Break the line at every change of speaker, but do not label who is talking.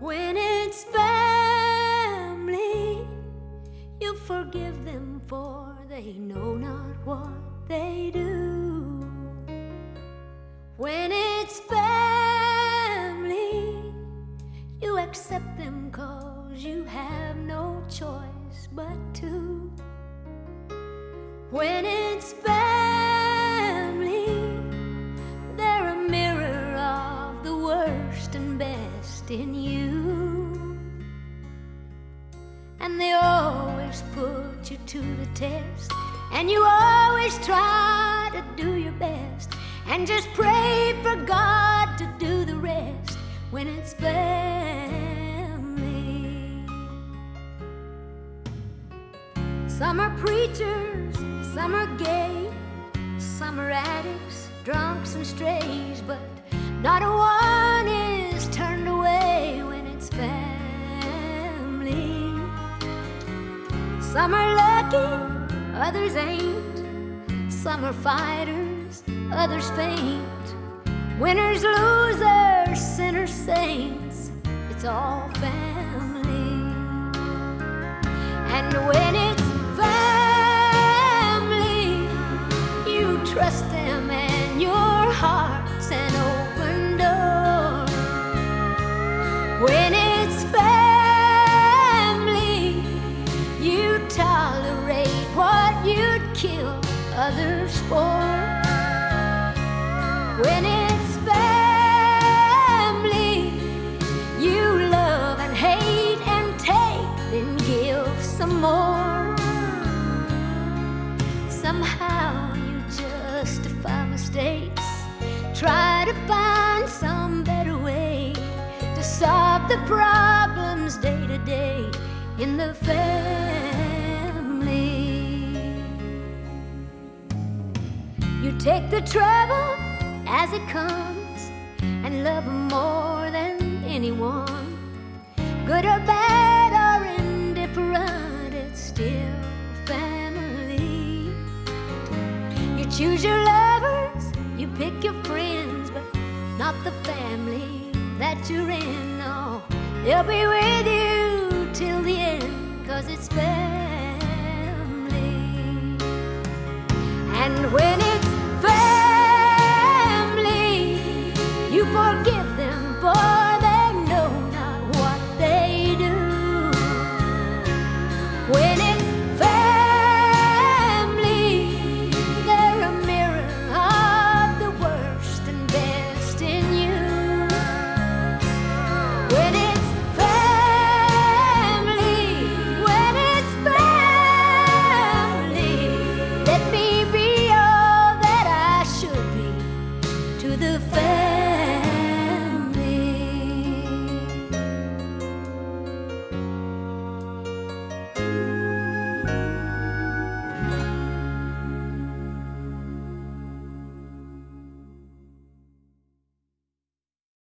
When it's family, you forgive them, for they know not what they do. When it's family, you accept them, 'cause you have no choice but to. When it's family, they're a mirror of the worst and best in you. And they always put you to the test, and you always try to do your best, and just pray for God to do the rest. When it's family, some are preachers, some are gay, some are addicts, drunks and strays, but not one is turned away when it's family. Some are lucky, others ain't. Some are fighters, others faint. Winners, losers, sinners, saints, it's all family. And when it's family, you trust them, and your heart's an open door. When it's family, you tolerate what you'd kill others for. When it's family, you love and hate and take, then give some more. Somehow you justify mistakes, try to find some better way to solve the problems day to day in the family. You take the trouble as it comes and love them more than anyone. Good or bad or indifferent, it's still family. You choose your lovers, you pick your friends, but not the family that you're in. No, they'll be with you till the end, 'cause it's family. And when